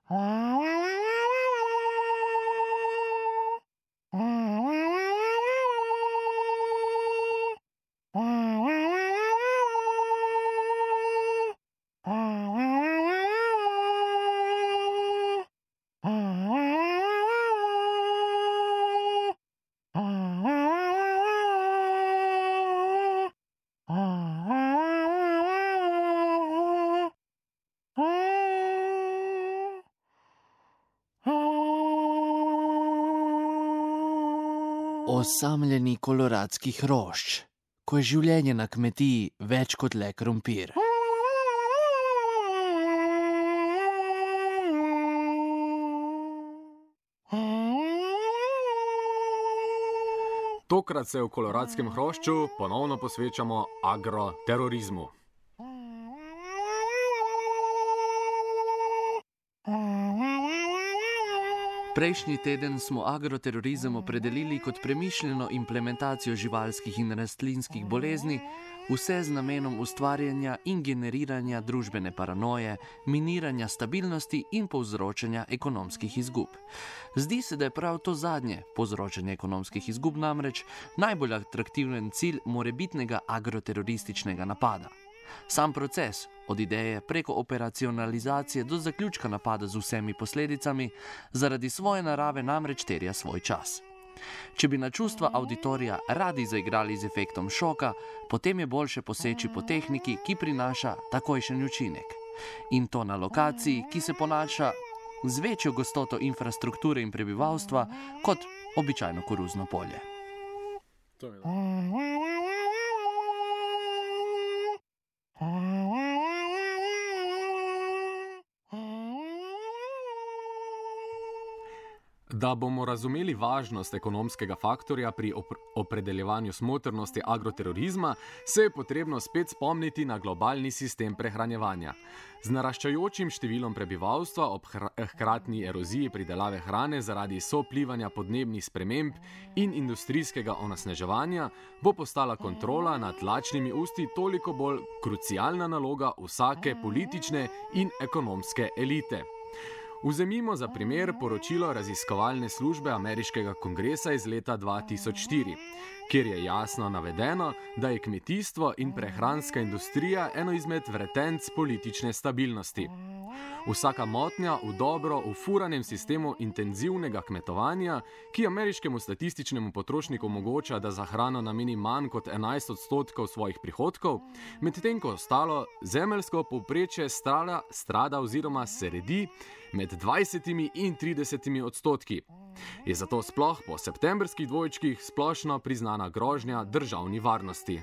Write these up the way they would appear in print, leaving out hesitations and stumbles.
Osamljeni koloradski hrošč, ko je življenje na kmetiji več kot le krompir. Tokrat se v koloradskem hrošču ponovno posvečamo agroterorizmu. Prejšnji teden smo agroterorizem opredelili kot premišljeno implementacijo živalskih in rastlinskih bolezni, vse z namenom ustvarjanja in generiranja družbene paranoje, miniranja stabilnosti in povzročanja ekonomskih izgub. Zdi se, da je prav to zadnje, povzročanje ekonomskih izgub, namreč najbolj atraktiven cilj morebitnega agroterorističnega napada. Sam proces, od ideje preko operacionalizacije do zaključka napada z vsemi posledicami, zaradi svoje narave namreč terja svoj čas. Če bi na čustva auditorija radi zaigrali z efektom šoka, potem je boljše poseči po tehniki, ki prinaša takojšen učinek. In to na lokaciji, ki se ponaša z večjo gostoto infrastrukture in prebivalstva kot običajno koruzno polje. Da bomo razumeli važnost ekonomskega faktorja pri opredeljevanju smotrnosti agroterorizma, se je potrebno spet spomniti na globalni sistem prehranjevanja. Z naraščajočim številom prebivalstva ob hkratni eroziji pridelave hrane zaradi soplivanja podnebnih sprememb in industrijskega onesnaževanja bo postala kontrola nad lačnimi usti toliko bolj krucialna naloga vsake politične in ekonomske elite. Vzemimo za primer poročilo raziskovalne službe ameriškega kongresa iz leta 2004, kjer je jasno navedeno, da je kmetijstvo in prehranska industrija eno izmed vretenc politične stabilnosti. Vsaka motnja v dobro ufuranem sistemu intenzivnega kmetovanja, ki ameriškemu statističnemu potrošniku omogoča, da za hrano nameni manj kot 11% svojih prihodkov, medtem ko ostalo zemeljsko povprečje strada oziroma se redi med 20 in 30%. Je zato sploh po septembrskih dvojčkih splošno priznana grožnja državni varnosti.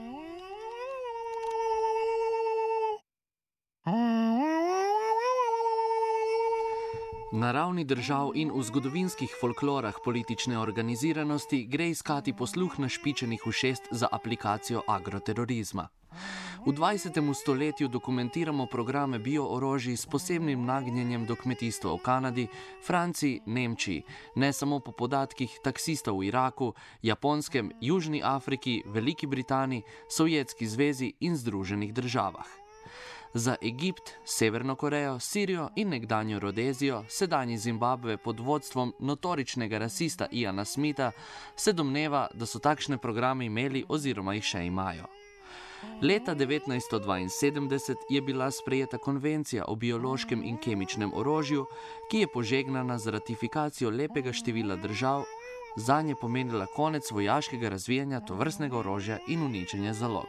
Na ravni držav in v zgodovinskih folklorah politične organiziranosti gre iskati posluh našpičenih ušes za aplikacijo agroterorizma. V 20. stoletju dokumentiramo programe bioorožij s posebnim nagnjenjem do kmetijstva v Kanadi, Franciji, Nemčiji, ne samo po podatkih taksistov v Iraku, Japonskem, Južni Afriki, Veliki Britaniji, Sovjetski zvezi in Združenih državah. Za Egipt, Severno Korejo, Sirijo in nekdanjo Rodezijo, sedanji Zimbabve pod vodstvom notoričnega rasista Iana Smitha, se domneva, da so takšne programe imeli oziroma jih še imajo. Leta 1972 je bila sprejeta konvencija o biološkem in kemičnem orožju, ki je požegnana z ratifikacijo lepega števila držav, zanje pomenila konec vojaškega razvijanja tovrstnega orožja in uničenja zalog.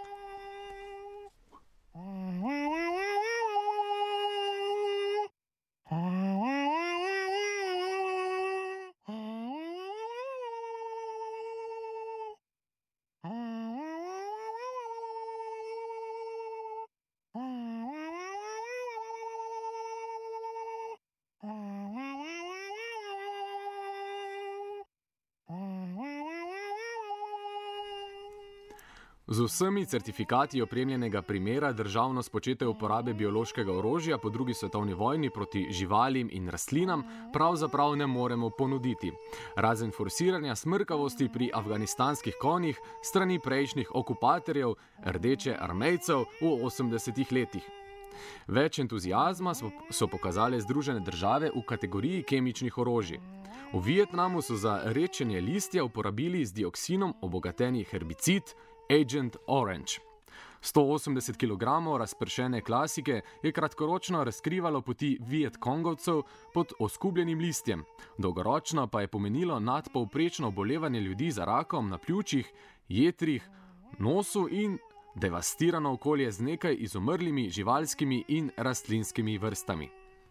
Z vsemi certifikati opremljenega primera državno spočete uporabe biološkega orožja po drugi svetovni vojni proti živalim in rastlinam pravzaprav ne moremo ponuditi, razen forsiranja smrkavosti pri afganistanskih konjih strani prejšnjih okupatorjev, rdeče armejcev v 80. letih. Več entuzijazma so pokazale Združene države v kategoriji kemičnih orožij. V Vietnamu so za redčenje listja uporabili z dioksinom obogateni herbicid Agent Orange. 180 kg razpršene klasike je kratkoročno razkrivalo poti Vietkongovcev pod oskubljenim listjem, dolgoročno pa je pomenilo nadpovprečno obolevanje ljudi za rakom na pljučih, jetrih, nosu in devastirano okolje z nekaj izumrlimi živalskimi in rastlinskimi vrstami.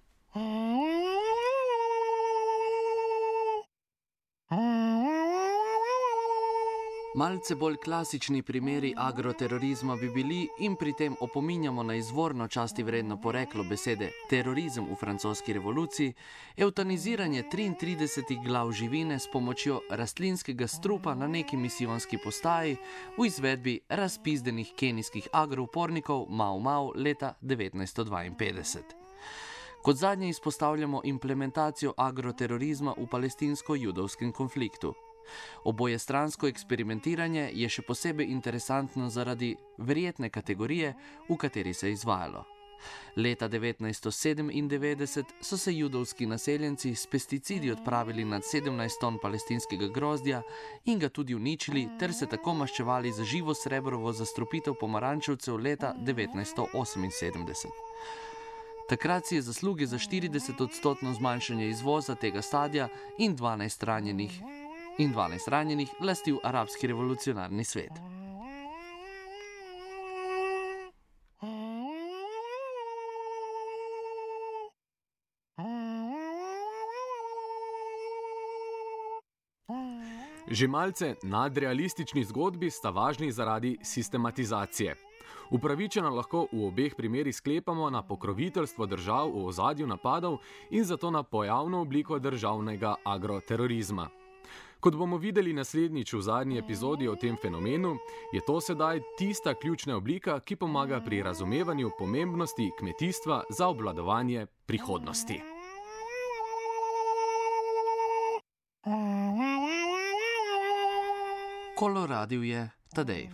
Malce bolj klasični primeri agroterorizma bi bili, in pri tem opominjamo na izvorno častivredno poreklo besede terorizem v francoski revoluciji, evtaniziranje 33 glav živine s pomočjo rastlinskega strupa na neki misijonski postaji v izvedbi razpizdenih kenijskih agroupornikov Mau Mau leta 1952. Kot zadnje izpostavljamo implementacijo agroterorizma v palestinsko-judovskem konfliktu. Obojestransko eksperimentiranje je še posebej interesantno zaradi verjetne kategorije, v kateri se je izvajalo. Leta 1997 so se judovski naseljenci s pesticidi odpravili nad 17 ton palestinskega grozdja in ga tudi uničili, ter se tako maščevali za živo srebrovo zastrupitev pomarančevcev leta 1978. Takrat si je zasluge za 40% zmanjšanje izvoza tega stadija in 12 ranjenih lastil arabski revolucionarni svet. Že malce nadrealistični zgodbi sta važni zaradi sistematizacije. Upravičeno lahko v obeh primerih sklepamo na pokroviteljstvo držav v ozadju napadov in zato na pojavno obliko državnega agroterorizma. Kot bomo videli naslednjič v zadnji epizodi o tem fenomenu, je to sedaj tista ključna oblika, ki pomaga pri razumevanju pomembnosti kmetijstva za obvladovanje prihodnosti. Koloradil je Tadej.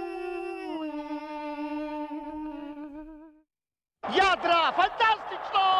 Jadra, fantastično!